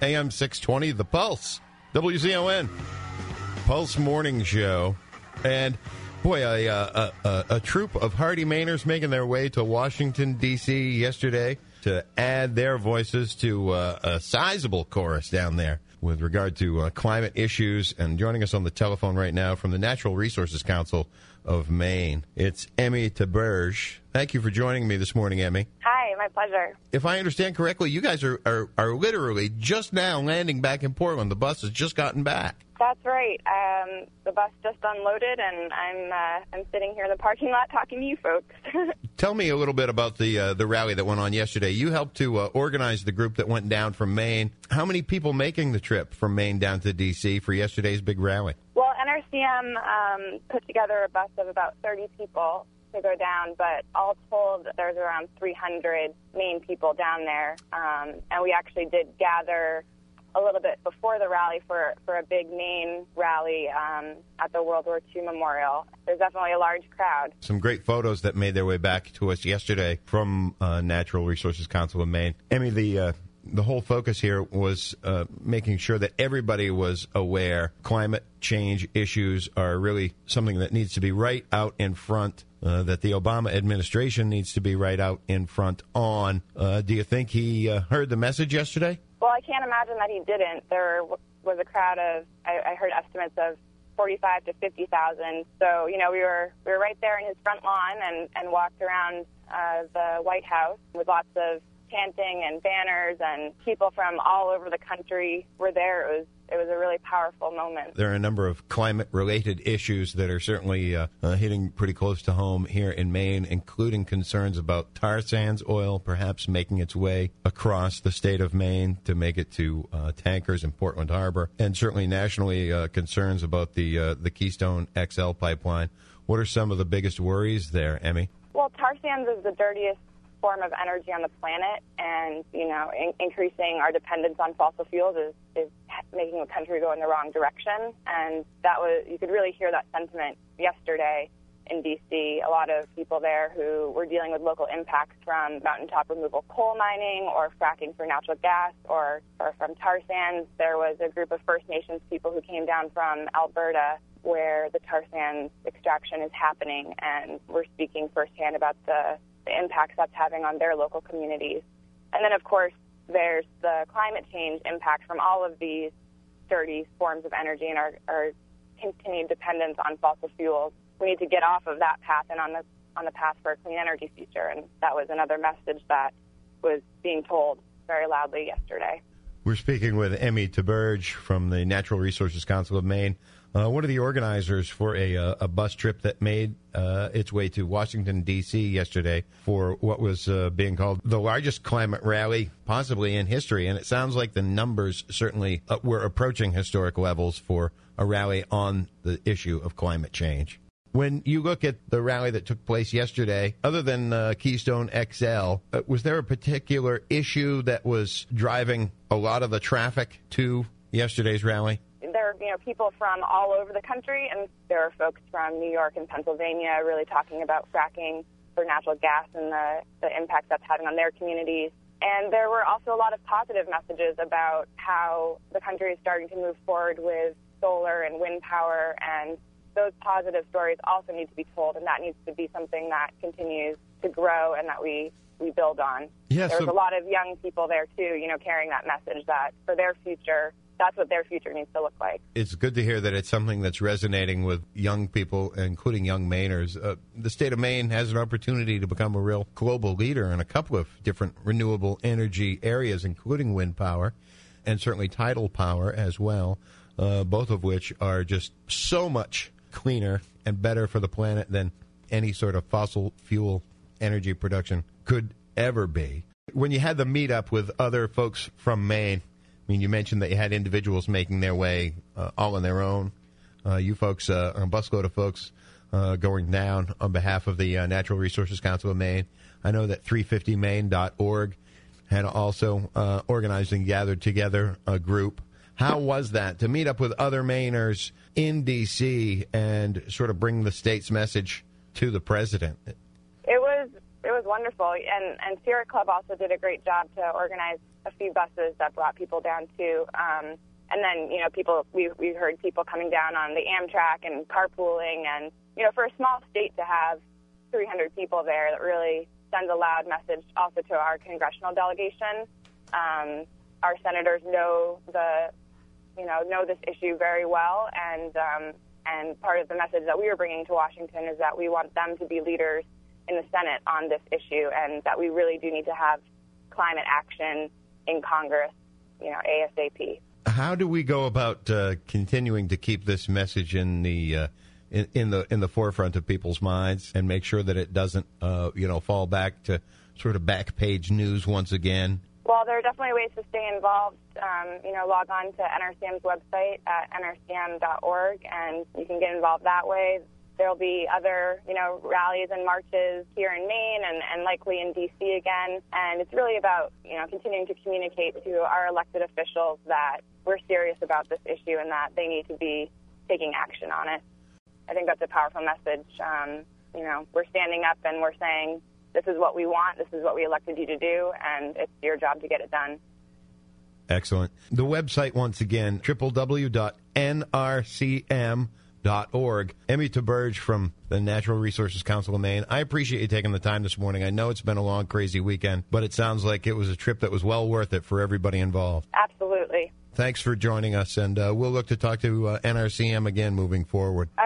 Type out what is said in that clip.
AM 620, The Pulse, WZON, Pulse Morning Show. And, boy, a troop of hardy Mainers making their way to Washington, D.C. yesterday to add their voices to a sizable chorus down there with regard to climate issues. And joining us on the telephone right now from the Natural Resources Council of Maine, it's Emmy Taberge. Thank you for joining me this morning, Emmy. Hi, my pleasure. If I understand correctly, you guys are literally just now landing back in Portland. The bus has just gotten back. That's right. The bus just unloaded, and I'm sitting here in the parking lot talking to you folks. Tell me a little bit about the rally that went on yesterday. You helped to organize the group that went down from Maine. How many people making the trip from Maine down to D.C. for yesterday's big rally? Well, NRCM put together a bus of about 30 people to go down, but all told, there's around 300 Maine people down there. And we actually did gather a little bit before the rally for a big Maine rally at the World War II Memorial. There's definitely a large crowd. Some great photos that made their way back to us yesterday from Natural Resources Council of Maine. Emmy, the whole focus here was making sure that everybody was aware climate change issues are really something that needs to be right out in front, that the Obama administration needs to be right out in front on. Do you think he heard the message yesterday? Well, I can't imagine that he didn't. There was a crowd of, I heard estimates of 45 to 50,000. So, we were right there in his front lawn and walked around the White House with lots of chanting and banners, and people from all over the country were there. It was a really powerful moment. There are a number of climate-related issues that are certainly hitting pretty close to home here in Maine, including concerns about tar sands oil perhaps making its way across the state of Maine to make it to tankers in Portland Harbor, and certainly nationally concerns about the Keystone XL pipeline. What are some of the biggest worries there, Emmy? Well, tar sands is the dirtiest form of energy on the planet, and increasing our dependence on fossil fuels is making the country go in the wrong direction. And you could really hear that sentiment yesterday in D.C. A lot of people there who were dealing with local impacts from mountaintop removal coal mining or fracking for natural gas or from tar sands. There was a group of First Nations people who came down from Alberta where the tar sands extraction is happening, and we're speaking firsthand about the impacts that's having on their local communities. And then, of course, there's the climate change impact from all of these dirty forms of energy and our continued dependence on fossil fuels. We need to get off of that path and on the path for a clean energy future. And that was another message that was being told very loudly yesterday. We're speaking with Emmy Taberge from the Natural Resources Council of Maine. One of the organizers for a bus trip that made its way to Washington, D.C. yesterday for what was being called the largest climate rally possibly in history. And it sounds like the numbers certainly were approaching historic levels for a rally on the issue of climate change. When you look at the rally that took place yesterday, other than Keystone XL, was there a particular issue that was driving a lot of the traffic to yesterday's rally? There are people from all over the country, and there are folks from New York and Pennsylvania really talking about fracking for natural gas and the impact that's having on their communities. And there were also a lot of positive messages about how the country is starting to move forward with solar and wind power, and those positive stories also need to be told, and that needs to be something that continues to grow and that we build on. Yes, There's a lot of young people there, too, carrying that message that for their future, that's what their future needs to look like. It's good to hear that it's something that's resonating with young people, including young Mainers. The state of Maine has an opportunity to become a real global leader in a couple of different renewable energy areas, including wind power and certainly tidal power as well, both of which are just so much cleaner and better for the planet than any sort of fossil fuel energy production could ever be. When you had the meetup with other folks from Maine, you mentioned that you had individuals making their way all on their own. You folks, a busload of folks going down on behalf of the Natural Resources Council of Maine. I know that 350maine.org had also organized and gathered together a group. How was that, to meet up with other Mainers in D.C. and sort of bring the state's message to the president? It was wonderful. And Sierra Club also did a great job to organize a few buses that brought people down too. And then, we heard people coming down on the Amtrak and carpooling. And, for a small state to have 300 people there, that really sends a loud message also to our congressional delegation. Our senators know this issue very well, and part of the message that we were bringing to Washington is that we want them to be leaders in the Senate on this issue, and that we really do need to have climate action in Congress, ASAP. How do we go about continuing to keep this message in the forefront of people's minds and make sure that it doesn't fall back to sort of back page news once again? Well, there are definitely ways to stay involved. Log on to NRCM's website at nrcm.org, and you can get involved that way. There'll be other, rallies and marches here in Maine and likely in D.C. again. And it's really about, continuing to communicate to our elected officials that we're serious about this issue and that they need to be taking action on it. I think that's a powerful message. We're standing up and we're saying, this is what we want, this is what we elected you to do, and it's your job to get it done. Excellent. The website, once again, www.nrcm.org. Emmy Taberge from the Natural Resources Council of Maine, I appreciate you taking the time this morning. I know it's been a long, crazy weekend, but it sounds like it was a trip that was well worth it for everybody involved. Absolutely. Thanks for joining us, and we'll look to talk to NRCM again moving forward.